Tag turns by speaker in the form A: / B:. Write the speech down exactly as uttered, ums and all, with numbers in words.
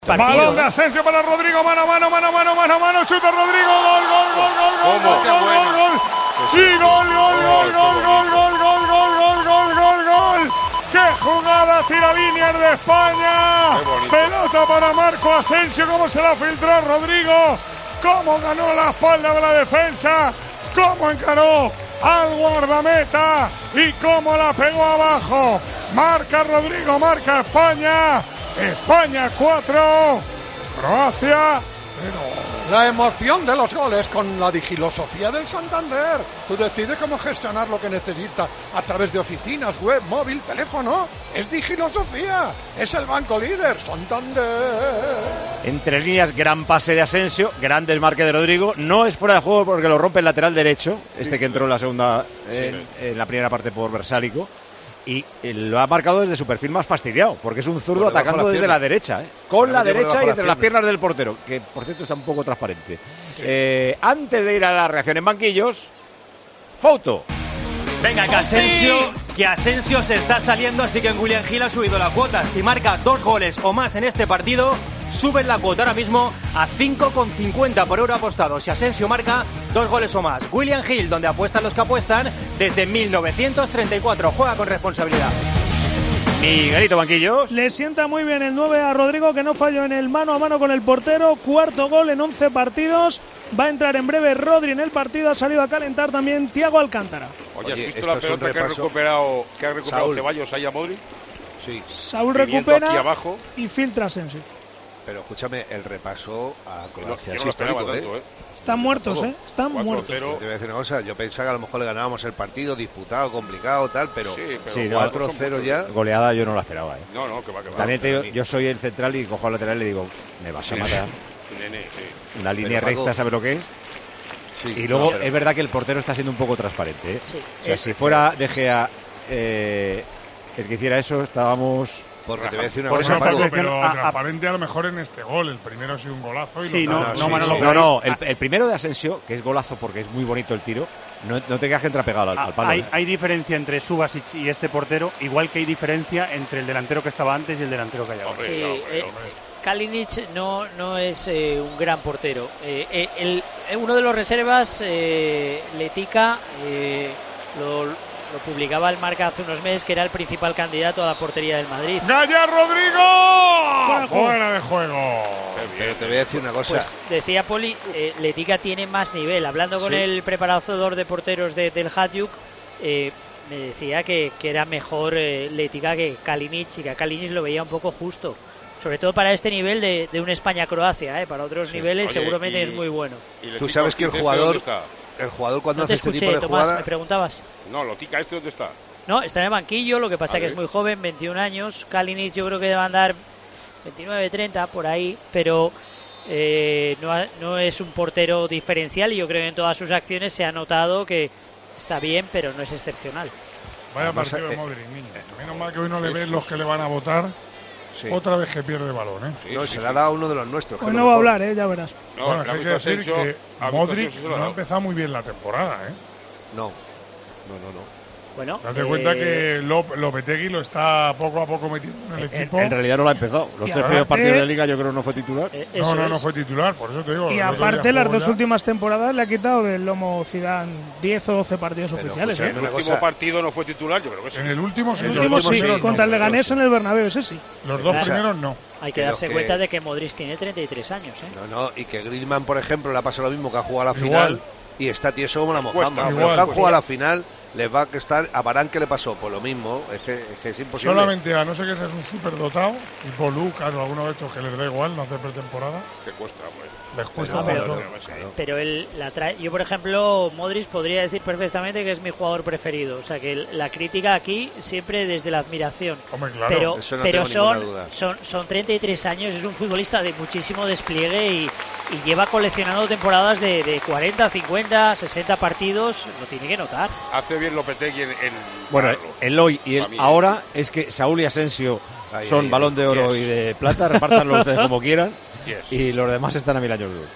A: Balón de Asensio para Rodrigo, mano, mano, mano, mano, mano, mano, chuta Rodrigo, gol, gol, gol, gol, gol, gol, gol, gol, gol, y gol, gol, gol, gol, gol, gol, gol, gol, gol, gol, gol, gol. ¡Qué jugada! Tira líneas de España. Pelota para Marco Asensio. ¿Cómo se la filtró Rodrigo? ¿Cómo ganó la espalda de la defensa? ¿Cómo encaró al guardameta? ¿Y cómo la pegó abajo? Marca Rodrigo, marca España. España cuatro, Croacia cero.
B: La emoción de los goles con la digilosofía del Santander. Tú decides cómo gestionar lo que necesitas a través de oficinas, web, móvil, teléfono. Es digilosofía. Es el banco líder, Santander.
C: Entre líneas, gran pase de Asensio, gran desmarque de Rodrigo. No es fuera de juego porque lo rompe el lateral derecho, este que entró en la segunda, en, en la primera parte por Versálico. Y lo ha marcado desde su perfil más fastidiado, porque es un zurdo atacando desde la derecha, ¿eh? Con la derecha y entre las piernas del portero, que por cierto está un poco transparente. Sí. Eh, antes de ir a la reacción en banquillos, foto.
D: Venga, que Asensio, que Asensio se está saliendo, así que en William Hill ha subido la cuota. Si marca dos goles o más en este partido, suben la cuota ahora mismo a cinco con cincuenta por euro apostado. Si Asensio marca dos goles o más. William Hill, donde apuestan los que apuestan desde mil novecientos treinta y cuatro. Juega con responsabilidad.
C: Miguelito Banquillos.
E: Le sienta muy bien el nueve a Rodrigo, que no falló en el mano a mano con el portero. Cuarto gol en once partidos. Va a entrar en breve Rodri en el partido. Ha salido a calentar también Thiago Alcántara.
F: Oye, ¿has visto la pelota que ha recuperado, que ha recuperado Saúl. Ceballos ahí a Modric?
G: Sí.
E: Saúl recupera aquí abajo y filtra Asensio.
G: Pero escúchame, el repaso a Croacia
F: no,
G: es
F: no
G: histórico,
F: tanto,
G: ¿eh?
F: ¿eh?
E: Están muertos, ¿eh? Están muertos.
G: Te voy a decir una cosa, yo pensaba que a lo mejor le ganábamos el partido, disputado, complicado, tal, pero,
F: sí, pero
C: sí,
G: cuatro cero no, ya.
C: Goleada yo no la esperaba, ¿eh?
F: No, no, que va, que va.
C: También te digo, yo soy el central y cojo al lateral y le digo, me vas sí, a matar.
F: Nene, sí.
C: Una línea pero, recta, ¿sabes lo que es?
G: Sí,
C: y luego
G: no, pero...
C: es verdad que el portero está siendo un poco transparente, ¿eh?
E: Sí.
C: O sea, si fuera De Gea eh, el que hiciera eso, estábamos...
G: Porque te voy a decir una
A: Por
G: cosa,
A: eso,
G: Paco,
A: pero
E: a,
A: transparente a lo mejor en este gol. El primero ha sido un golazo y
E: sí,
A: no,
E: no,
A: no,
E: no,
A: sí,
E: no,
A: sí.
C: no, no el, el primero de Asensio, que es golazo porque es muy bonito el tiro, no, no te quedas que entra pegado al, al palo.
H: Hay,
C: ¿eh?
H: hay diferencia entre Subasic y este portero, igual que hay diferencia entre el delantero que estaba antes y el delantero que hay ahora.
I: Sí,
F: hombre,
I: eh,
F: hombre.
I: Kalinic no, no es eh, un gran portero. Eh, eh, el, eh, uno de los reservas, eh, Letica, eh, lo, lo publicaba el Marca hace unos meses, que era el principal candidato a la portería del Madrid.
A: ¡Gaya Rodrigo! Fuera de juego.
G: Pero te voy a decir una cosa.
I: Pues decía Poli, eh, Letica tiene más nivel. Hablando con sí. el preparador de porteros de, del Hajduk, eh, me decía que, que era mejor eh, Letica que Kalinic, y que a Kalinic lo veía un poco justo. Sobre todo para este nivel de, de una España-Croacia, ¿eh? Para otros sí. niveles Oye, seguramente y, es muy bueno.
G: Tú sabes que el jugador, el jugador cuando
I: no te
G: hace
I: escuché,
G: este tipo de
I: Tomás,
G: jugada...
I: ¿me preguntabas?
F: No, Lotica, ¿este dónde está?
I: No, está en el banquillo, lo que pasa es que es muy joven, veintiún años. Kalinic yo creo que debe andar veintinueve, treinta, por ahí, pero eh, no, ha, no es un portero diferencial y yo creo que en todas sus acciones se ha notado que está bien, pero no es excepcional.
A: Vaya partido de Modric, niño. Menos mal que hoy no le ven los que le van a votar. Sí. Otra vez que pierde el balón, ¿eh?
G: Sí, no, sí, se le ha dado a uno de los nuestros.
E: Hoy no va a hablar, ¿eh? Ya verás.
A: No, bueno, hay que decir Asensio, que Modric no ha empezado muy bien la temporada, ¿eh?
G: No, no, no, no.
I: Bueno,
A: date
I: eh,
A: cuenta que Lop, Lopetegui lo está poco a poco metiendo en el equipo.
C: En, en realidad no lo ha empezado. Los y tres primeros partidos de Liga yo creo que no fue titular.
I: Eh,
A: no, no,
I: es.
A: no fue titular, por eso te digo.
E: Y aparte las dos ya. últimas temporadas le ha quitado del lomo Zidane diez o doce partidos pero, oficiales.
F: ¿eh?
E: ¿eh?
F: En el último partido no fue titular, yo creo que sí.
A: En el último sí.
E: En el último sí, sí contra el Leganés en el Bernabéu, ese sí.
A: Los dos primeros no.
I: Hay que darse que... cuenta de que Modric tiene treinta y tres años, ¿eh?
G: No, no, y que Griezmann, por ejemplo, le ha pasado lo mismo, que ha jugado a la igual. final y está tieso como la mojamba. Pero que han jugado a la final, les va a estar a Varane, que le pasó pues lo mismo, es que, es que es imposible.
A: Solamente a no ser que seas un superdotado, tipo Lucas o alguno de estos que les da igual, no hace pretemporada.
F: Te cuesta, pues.
A: Les cuesta
I: pero,
A: pero,
I: pero, pero él la trae. Yo, por ejemplo, Modric podría decir perfectamente que es mi jugador preferido. O sea, que la crítica aquí siempre desde la admiración.
A: Hombre, claro.
I: Pero,
G: Eso no
I: pero
G: tengo
I: son,
G: duda.
I: son son treinta y tres años, es un futbolista de muchísimo despliegue y, y lleva coleccionando temporadas de, de cuarenta, cincuenta, sesenta partidos. Lo tiene que notar.
F: Hace bien Lopetegui en, en
C: bueno, el hoy y el ahora es que Saúl y Asensio
G: ay,
C: son
G: ay,
C: balón de oro
G: yes.
C: y de plata, repártanlo ustedes como quieran.
F: Yes.
C: Y los demás están a mil años luz.